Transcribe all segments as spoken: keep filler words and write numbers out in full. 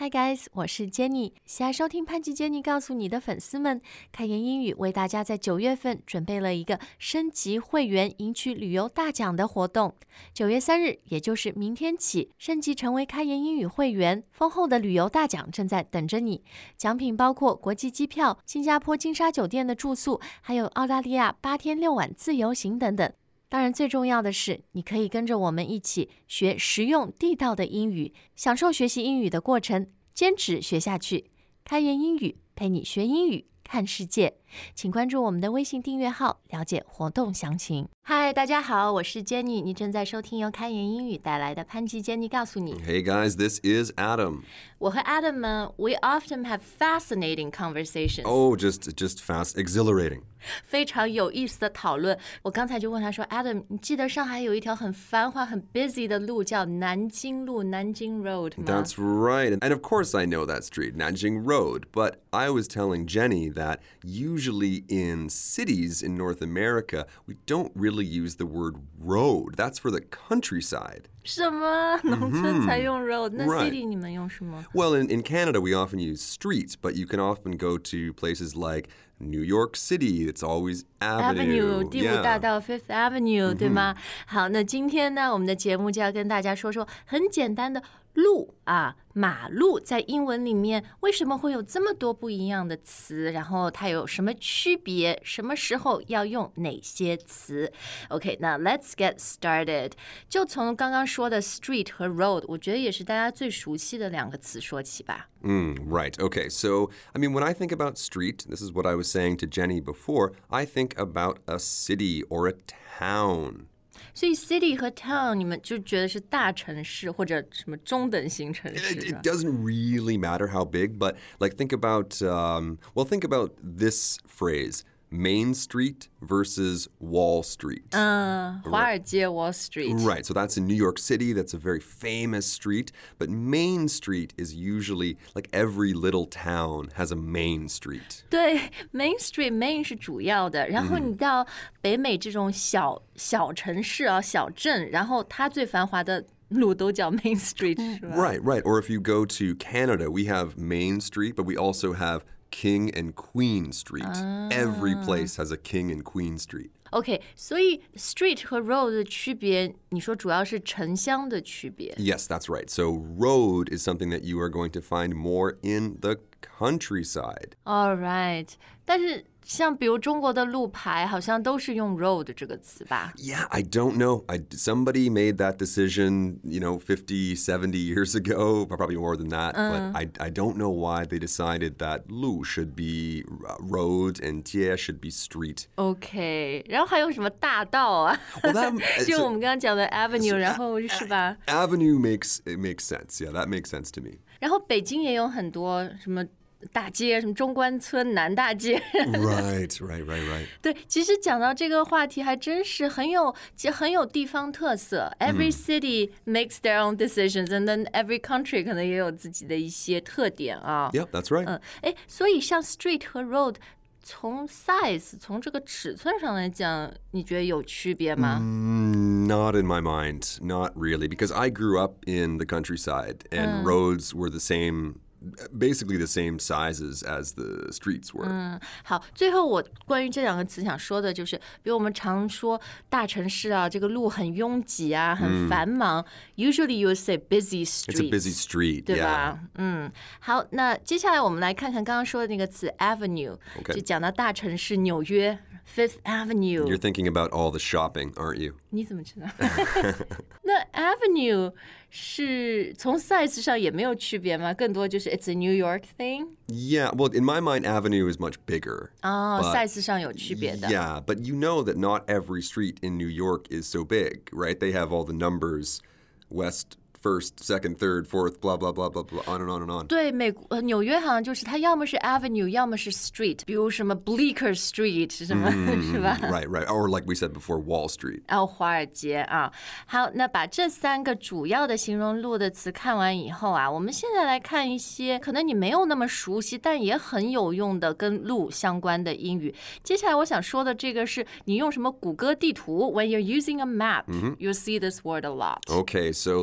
Hi guys， 我是 Jenny。喜爱收听潘吉 Jenny 告诉你的粉丝们，开言英语为大家在九月份准备了一个升级会员赢取旅游大奖的活动。九月三日，也就是明天起，升级成为开言英语会员，丰厚的旅游大奖正在等着你。奖品包括国际机票、新加坡金沙酒店的住宿，还有澳大利亚八天六晚自由行等等。当然最重要的是，你可以跟着我们一起学实用地道的英语，享受学习英语的过程，坚持学下去。开言英语，陪你学英语，看世界。请关注我们的微信订阅号，了解活动详情。嗨，大家好，我是 Jenny， 你正在收听由开言英语带来的潘吉 Jenny 告诉你。 Hey guys, this is Adam. 我和 Adam 呢 we often have fascinating conversations. Oh, just, just fast, exhilarating. 非常有意思的讨论。我刚才就问他说 Adam， 你记得上海有一条很繁华很 busy 的路叫南京路，南京 Road 吗？ That's right. And of course I know that street, Nanjing Road. But I was telling Jenny that usually in cities in North America, we don't really use the word road. That's for the countryside. 什么？农村才用 road、mm-hmm. 那 city 你们用什么？ Well, in, in Canada, we often use street, but you can often go to places like New York City. It's always avenue. Avenue, 第五大道 Fifth Avenue、yeah. 对吗？好，那今天呢，我们的节目就要跟大家说说很简单的路啊，马路在英文里面为什么会有这么多不一样的词？然后它有什么区别？什么时候要用哪些词 ？OK， 那 Let's get started。就从刚刚说的 street 和 road， 我觉得也是大家最熟悉的两个词说起吧。 Mm, right. Okay. So, I mean, when I think about street, this is what I was saying to Jenny before, I think about a city or a town. 所以 city 和 town 你们就觉得是大城市或者什么中等型城市 It, it doesn't really matter how big, but like think about, um, well, think about this phrase, Main Street versus Wall Street. 嗯，华尔街 Wall Street. Right, so that's in New York City. That's a very famous street. But Main Street is usually like every little town has a main street. 对 ，Main Street Main 是主要的，然后你到北美这种小、嗯、小城市啊、小镇，然后它最繁华的路都叫 Main Street 是吧？ Right, right. Or if you go to Canada, we have Main Street, but we also have King and Queen Street. Ah. Every place has a King and Queen Street. OK， 所以 street 和 road 的区别，你说主要是城乡的区别。 Yes, that's right. So road is something that you are going to find more in the countryside. All right. 但是像比如中国的路牌好像都是用 road 这个词吧 Yeah, I don't know. I, somebody made that decision, you know, fifty, seventy years ago, probably more than that. Uh. But I, I don't know why they decided that 路 should be road and 街 should be street. OK, 然后还有什么大道啊 well, that, 就我们刚刚讲的 avenue, so, 然后是吧 Avenue makes, it makes sense. Yeah, that makes sense to me. 然后北京也有很多什么大街，什么中关村南大街 right, right, right, right. 对，其实讲到这个话题还真是很有很有地方特色 Every city makes their own decisions and then every country 可能也有自己的一些特点啊 Yep, that's right. 嗯，哎，所以像 street 和 road从 size 从这个尺寸上来讲你觉得有区别吗、 mm, Not in my mind, not really, because I grew up in the countryside and、嗯、roads were the same basically the same sizes as the streets were. 嗯，好，最後我關於這兩個詞想說的就是比如我們常說大城市啊這個路很擁擠啊很繁忙、嗯、usually you would say busy streets. It's a busy street, 對吧 yeah. 嗯，好，那接下來我們來看看剛剛說的那個詞 avenue、okay. 就講到大城市紐約 Fifth Avenue. You're thinking about all the shopping, aren't you? 你怎麼知道那 avenue 是從 size 上也沒有區別嗎更多就是 it's a New York thing? Yeah, well, in my mind, avenue is much bigger. 哦、oh, size 上有區別的 Yeah, but you know that not every street in New York is so big, right? They have all the numbers, west, first, second, third, fourth, blah, blah, blah, blah, blah, on and on and on. 对，美国纽约好像就是它要么是 avenue 要么是 street 比如什么 Bleecker Street 什么、mm, 是吧 Right, right. Or like we said before, Wall Street. 哦，华尔街啊。好，那把这三个主要的形容路的词看完以后啊，我们现在来看一些可能你没有那么熟悉但也很有用的跟路相关的英语。接下来我想说的这个是你用什么谷歌地图 When you're using a map、mm-hmm. you'll see this word a lot. Okay, so this word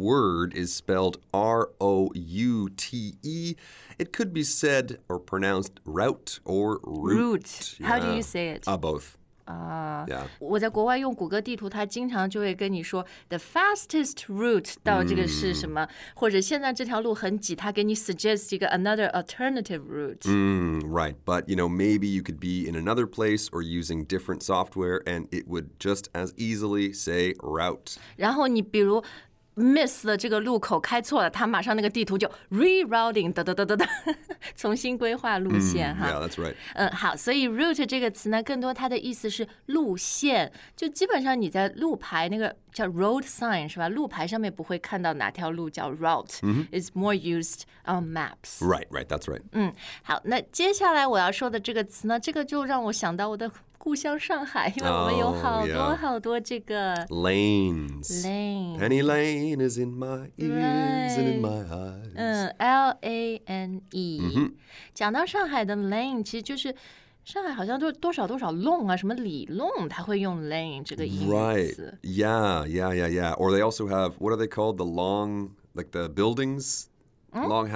word is spelled R O U T E. It could be said or pronounced route or route. Route. How do you say it? Uh, both. 啊、uh, yeah. 我在国外用谷歌地图，它经常就会跟你说 the fastest route 到这个是什么， mm. 或者现在这条路很挤，它给你 suggest 一个 another alternative route. Mm, right, but you know, maybe you could be in another place or using different software and it would just as easily say route. 然后你比如miss 了这个路口开错了，它马上那个地图就 rerouting 哒哒哒哒哒，重新规划路线、 mm, 哈。 Yeah, that's right. 嗯，好，所以 route 这个词呢，更多它的意思是路线，就基本上你在路牌那个叫 road sign 是吧？路牌上面不会看到哪条路叫 route、mm-hmm. It's more used on maps. Right, right, that's right. 嗯，好，那接下来我要说的这个词呢，这个就让我想到我的故乡上海，因为我们有好多、oh, yeah. 好多这个 lanes. Lane. Penny Lane is in my ears、right. and in my eyes. 嗯 ，L A N E、mm-hmm. 讲到上海的 lane， 其实就是上海好像都多少多少弄啊，什么里弄，它会用 lane 这个英语词。 Right. Yeah, yeah, yeah, yeah. Or they also have, what are they called? The long, like the buildings? Mm? Long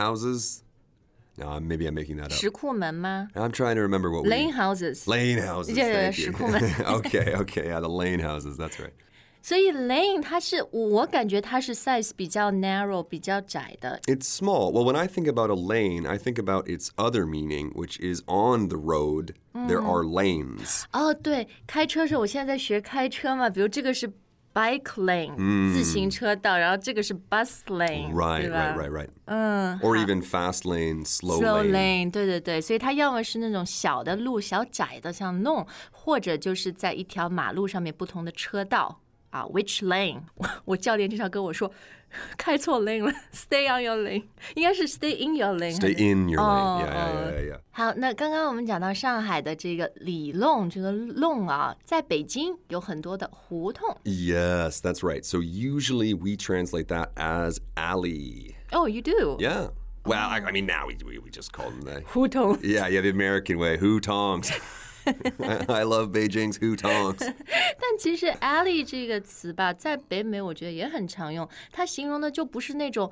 houses?No, maybe I'm making that up. 石库门吗 I'm trying to remember what we... Lane houses. Lane houses, yeah, thank you. 石库门 okay, okay, yeah, the lane houses, that's right. 所以 lane 它是我感觉它是 size 比较 narrow 比较窄的 It's small. Well, when I think about a lane, I think about its other meaning, which is on the road, there are lanes. 哦，对，开车时候我现在在学开车嘛，比如这个是bike lane、mm. 自行车道，然后这个是 bus lane Right, right, right, right. 嗯 Or even fast lane, slow, slow lane. lane 对对对，所以它要么是那种小的路小窄的像弄，或者就是在一条马路上面不同的车道啊 which lane 我, 我教练经常跟我说开错 lane 了 stay on your lane 应该是 stay in your lane Stay in your lane、 哦、 yeah, yeah, yeah, yeah. 好，那刚刚我们讲到上海的这个里弄这个弄啊，在北京有很多的胡同 Yes, that's right. So usually we translate that as alley. Oh, you do? Yeah. Well, I, I mean now we, we, we just call them the 胡同 Yeah, yeah, the American way, hutongs. I love Beijing's hutongs. 但其实 alley 这个词吧，在北美我觉得也很常用，它形容的就不是那种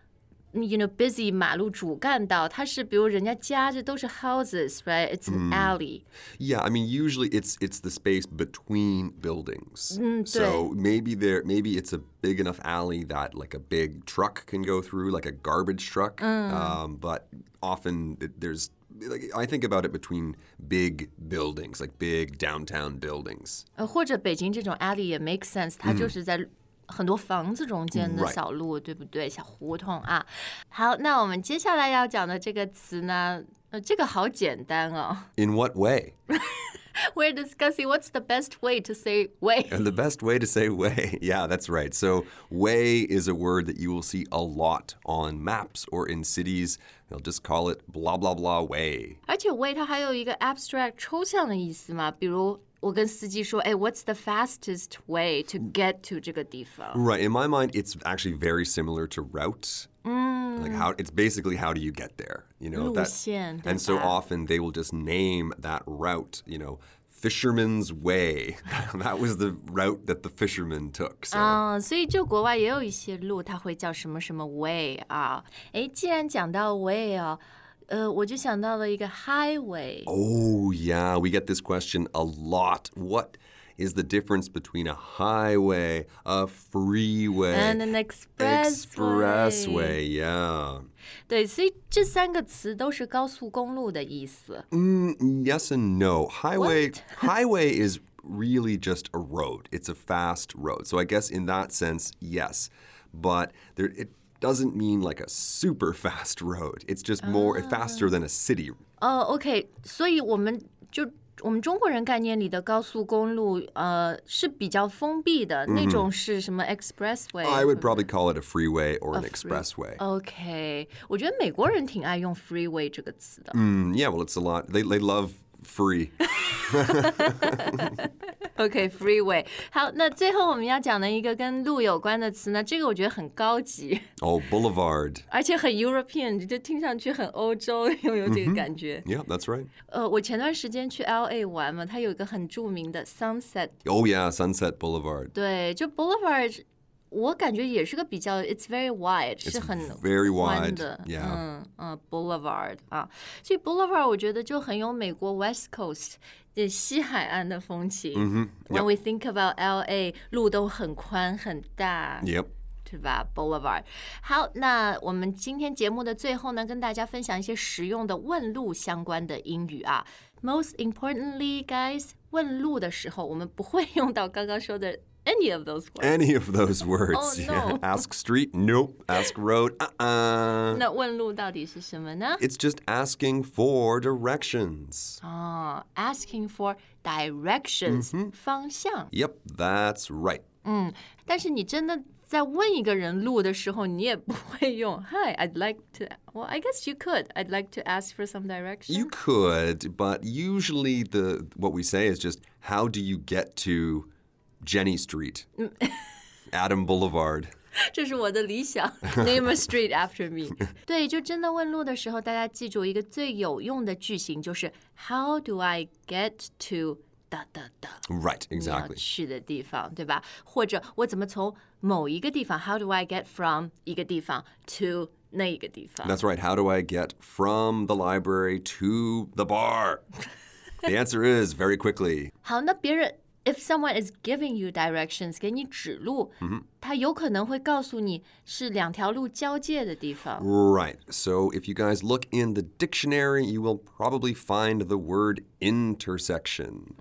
you know busy 马路主干道，它是比如人家家这都是 houses, right? It's an alley. Yeah, I mean usually it's it's the space between buildings. 嗯，对。 So maybe there maybe it's a big enough alley that like a big truck can go through, like a garbage truck. Um, but often it, there's Like, I think about it between big buildings, like big downtown buildings. 呃，或者北京这种 alley 也 make sense， 它就是在很多房子中间的小路， right. 对不对？小胡同啊。好，那我们接下来要讲的这个词呢，呃，这个好简单哦。 In what way? We're discussing what's the best way to say way. And the best way to say way. Yeah, that's right. So way is a word that you will see a lot on maps or in cities. They'll just call it blah, blah, blah way. 而且 way 它还有一个 abstract 抽象的意思嘛，比如我跟司机说，哎 what's the fastest way to get to 这个地方 Right. In my mind, it's actually very similar to route. Mm. Like how it's basically how do you get there, you know? 路线 that, and so often they will just name that route, you know, Fisherman's Way. That was the route that the fishermen took. So. 啊、uh, 所以就国外也有一些路，它会叫什么什么 way 啊。哎，既然讲到 way 啊，呃，我就想到了一个 highway. Oh yeah, we get this question a lot. What is the difference between a highway, a freeway, and an expressway? Expressway, yeah. 对，所以这三个词都是高速公路的意思。 Mm, yes and no. Highway, highway is really just a road. It's a fast road. So I guess in that sense, yes. But there, it doesn't mean like a super fast road. It's just more uh, faster than a city. 哦、uh, ，OK， 所以我们就。我们中国人概念里的高速公路，呃，是比较封闭的、mm-hmm. 那种是什么 expressway？ I would probably call it a freeway or an expressway. OK， 我觉得美国人挺爱用 freeway 这个词的。 Mm, yeah, well, it's a lot. They they love free. OK, freeway. 好，那最后我们要讲的一个跟路有关的词呢，这个我觉得很高级。 Oh, boulevard. 而且很 European， 就听上去很欧洲，有有这个感觉。 Mm-hmm. Yeah, that's right. 呃，我前段时间去 L A 玩嘛，它有一个很著名的 Sunset. Oh yeah, Sunset Boulevard. 对，就 Boulevard。 我感觉也是个比较 ，it's very wide， It's 是很 very 宽 wide, 的， yeah. 嗯嗯 ，boulevard 啊，所以 boulevard 我觉得就很有美国 West Coast 的西海岸的风情。 Mm-hmm. When Yep. we think about L A， 路都很宽很大。 Yep. 是吧 ？Boulevard。好，那我们今天节目的最后呢，跟大家分享一些实用的问路相关的英语啊。Most importantly, guys， 问路的时候，我们不会用到刚刚说的 any of those words. Any of those words. Oh, no. Yeah. Ask street, nope. Ask road, uh-uh. 那问路到底是什么呢？ It's just asking for directions. 哦 ，asking for directions，、方向。 Yep, that's right. 嗯，但是你真的在问一个人路的时候，你也不会用 Hi, I'd like to. Well, I guess you could. I'd like to ask for some direction. You could, but usually the what we say is just, how do you get to Jenny Street? Adam Boulevard. 这是我的理想 ，Name a street after me 。对，就真的问路的时候，大家记住一个最有用的句型，就是 How do I get to 哒哒哒 Right, 你要 exactly. 去的地方，对吧？或者我怎么从某一个地方 How do I get from 一个地方 to 那一个地方 That's right. How do I get from the library to the bar? The answer is very quickly. 好，那别人 if someone is giving you directions 给你指路，他有可能会告诉你是两条路交界的地方。 Right. So if you guys look in the dictionary, you will probably find the word intersection.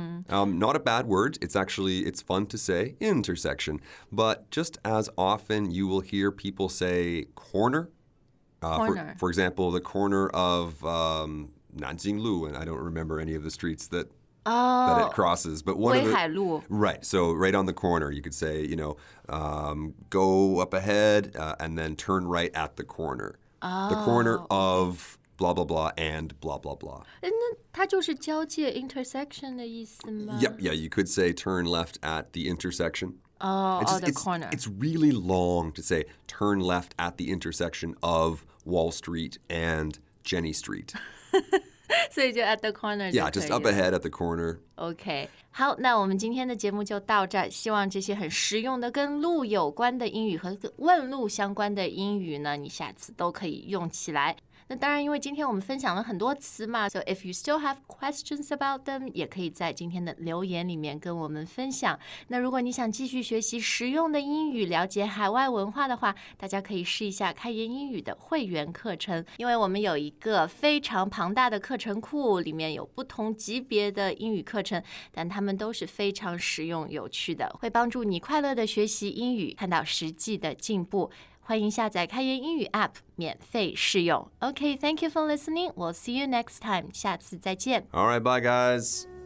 Um, not a bad word. It's actually, it's fun to say, intersection. But just as often, you will hear people say corner. Uh, Corner. For, for example, the corner of um, Nanjinglu, and I don't remember any of the streets that that it crosses, but one of 威 the 海路 right. So right on the corner, you could say, you know, um, go up ahead uh, and then turn right at the corner. The corner of blah blah blah and blah blah blah. 诶那它就是交界 intersection 的意思吗？ Yep, yeah, you could say turn left at the intersection. 哦 It 哦 just- the it's, corner it's really long to say turn left at the intersection of Wall Street and Jenny Street. 所以就 at the corner 就 Yeah, 可以 just up 了 ahead at the corner. OK， 好，那我们今天的节目就到这儿。希望这些很实用的跟路有关的英语和跟问路相关的英语呢，你下次都可以用起来。那当然，因为今天我们分享了很多词嘛 ，so if you still have questions about them， 也可以在今天的留言里面跟我们分享。那如果你想继续学习实用的英语，了解海外文化的话，大家可以试一下开言英语的会员课程，因为我们有一个非常庞大的课程库，里面有不同级别的英语课程，但它们都是非常实用有趣的，会帮助你快乐的学习英语，看到实际的进步。欢迎下载开言英语 App， 免费试用。OK， thank you for listening. We'll see you next time. 下次再见。 All right, bye guys.